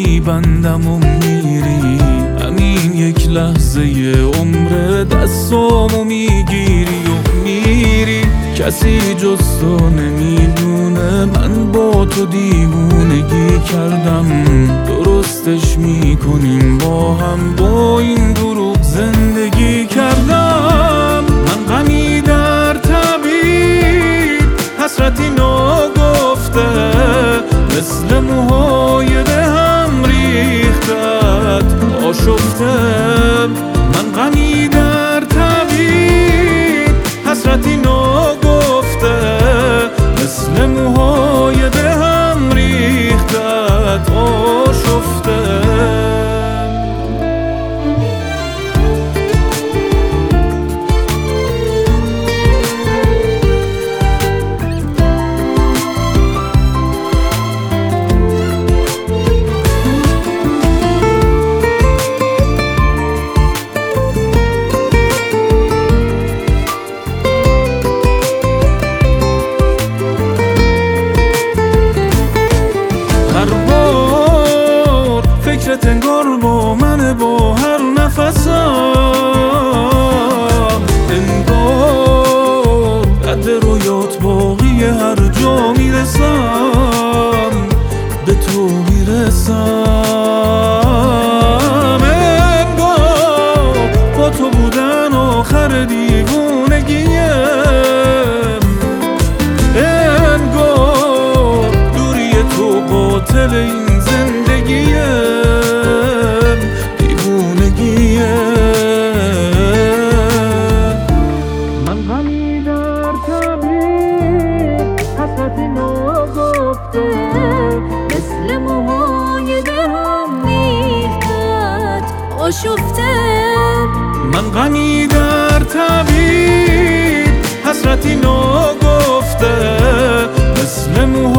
میبندم و میری، همین یک لحظه عمر دستامو میگیری و میری. کسی جز تو نمیدونه من با تو دیوونگی کردم، درستش میکنیم با هم، با این دروغ زندگی کردم. من غمی در طبیب، حسرتی ناگفته، مثل موهای دهم ریختت آشفته. من غمی در طبیب، حسرتی ناگفته، مثل موهای دهم ریختت آشفته. فکرت انگار با منه، با هر نفسم، انگار قد رویات باقی، هر جا میرسم به تو میرسم. انگار با تو بودن آخر دیوونگیم، انگار دوری تو قاتل این زندگیم. من غمی در طبیب، حسرتی ناگفته، مثل موهای دهم ریختت آشفته. من غمی در طبیب، حسرتی ناگفته، مثل موهای